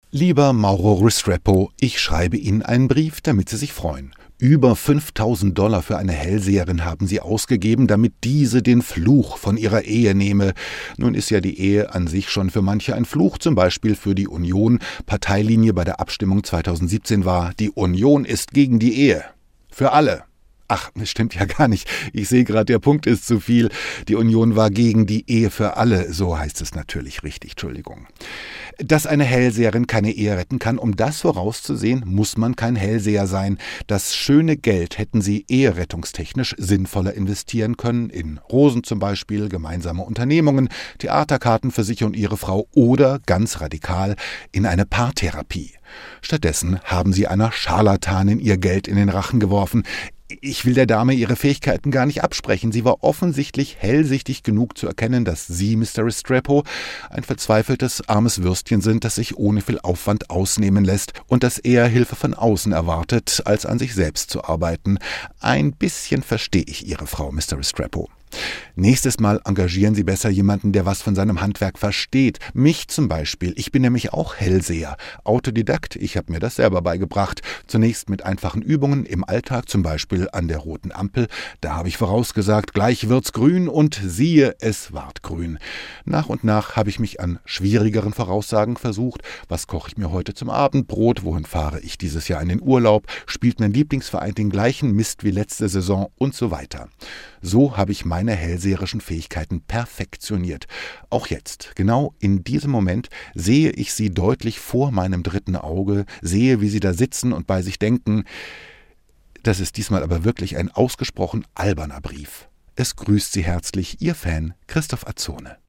Lieber Mauro Restrepo, ich schreibe Ihnen einen Brief, damit Sie sich freuen. Über $5.000 für eine Hellseherin haben Sie ausgegeben, damit diese den Fluch von ihrer Ehe nehme. Nun ist ja die Ehe an sich schon für manche ein Fluch, zum Beispiel für die Union. Parteilinie bei der Abstimmung 2017 war, die Union ist gegen die Ehe. Für alle. Ach, das stimmt ja gar nicht. Ich sehe gerade, der Punkt ist zu viel. Die Union war gegen die Ehe für alle. So heißt es natürlich richtig, Entschuldigung. Dass eine Hellseherin keine Ehe retten kann, um das vorauszusehen, muss man kein Hellseher sein. Das schöne Geld hätten sie eherettungstechnisch sinnvoller investieren können, in Rosen zum Beispiel, gemeinsame Unternehmungen, Theaterkarten für sich und ihre Frau oder, ganz radikal, in eine Paartherapie. Stattdessen haben sie einer Scharlatanin ihr Geld in den Rachen geworfen. Ich will der Dame ihre Fähigkeiten gar nicht absprechen. Sie war offensichtlich hellsichtig genug zu erkennen, dass Sie, Mr. Restrepo, ein verzweifeltes, armes Würstchen sind, das sich ohne viel Aufwand ausnehmen lässt und das eher Hilfe von außen erwartet, als an sich selbst zu arbeiten. Ein bisschen verstehe ich Ihre Frau, Mr. Restrepo. Nächstes Mal engagieren Sie besser jemanden, der was von seinem Handwerk versteht. Mich zum Beispiel. Ich bin nämlich auch Hellseher. Autodidakt, ich habe mir das selber beigebracht. Zunächst mit einfachen Übungen im Alltag, zum Beispiel an der roten Ampel. Da habe ich vorausgesagt, gleich wird's grün und siehe, es ward grün. Nach und nach habe ich mich an schwierigeren Voraussagen versucht. Was koche ich mir heute zum Abendbrot? Wohin fahre ich dieses Jahr in den Urlaub? Spielt mein Lieblingsverein den gleichen Mist wie letzte Saison und so weiter. So habe ich meine hellseherischen Fähigkeiten perfektioniert. Auch jetzt, genau in diesem Moment, sehe ich sie deutlich vor meinem dritten Auge, sehe, wie sie da sitzen und bei sich denken. Das ist diesmal aber wirklich ein ausgesprochen alberner Brief. Es grüßt Sie herzlich Ihr Fan Christoph Azzone.